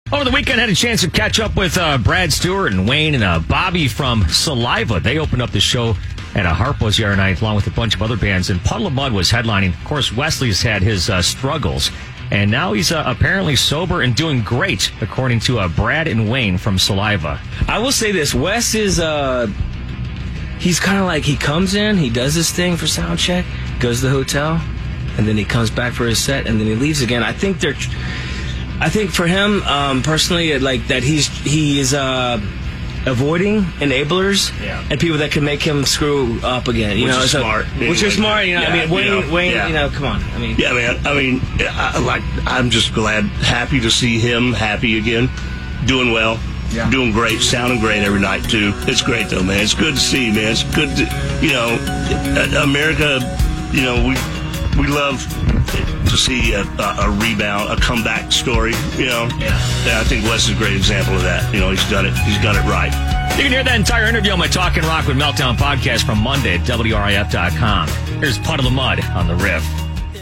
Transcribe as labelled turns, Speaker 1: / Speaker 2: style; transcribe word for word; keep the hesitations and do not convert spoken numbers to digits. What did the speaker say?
Speaker 1: Over the weekend, I had a chance to catch up with uh, Brad Stewart and Wayne and uh, Bobby from Saliva. They opened up the show at a Harpo's the other night, along with a bunch of other bands, and Puddle of Mudd was headlining. Of course, Wesley's had his uh, struggles, and now he's uh, apparently sober and doing great, according to uh, Brad and Wayne from Saliva.
Speaker 2: I will say this, Wes is, uh, he's kind of like, he comes in, he does his thing for sound check, goes to the hotel, and then he comes back for his set, and then he leaves again. I think they're... I think for him, um, personally, like that he's he is uh, avoiding enablers
Speaker 3: yeah.
Speaker 2: and people that can make him screw up again. You
Speaker 3: which
Speaker 2: know,
Speaker 3: is
Speaker 2: so,
Speaker 3: smart.
Speaker 2: Which
Speaker 3: anyway.
Speaker 2: is smart. You know,
Speaker 3: yeah,
Speaker 2: I mean, Wayne,
Speaker 3: you know,
Speaker 2: Wayne,
Speaker 3: yeah.
Speaker 2: you know, come on. I mean,
Speaker 3: yeah, man. I mean, I, like I'm just glad, happy to see him happy again, doing well. Yeah. Doing great, sounding great every night too. It's great though, man. It's good to see, man. It's good to, you know, America. You know, we we love to see a, a, a rebound, a comeback story. You know, yeah. yeah. I think Wes is a great example of that. You know, he's done it. He's done it right.
Speaker 1: You can hear that entire interview on my Talkin' Rock with Meltdown podcast from Monday at W R I F dot com. Here's Puddle of Mudd on the riff.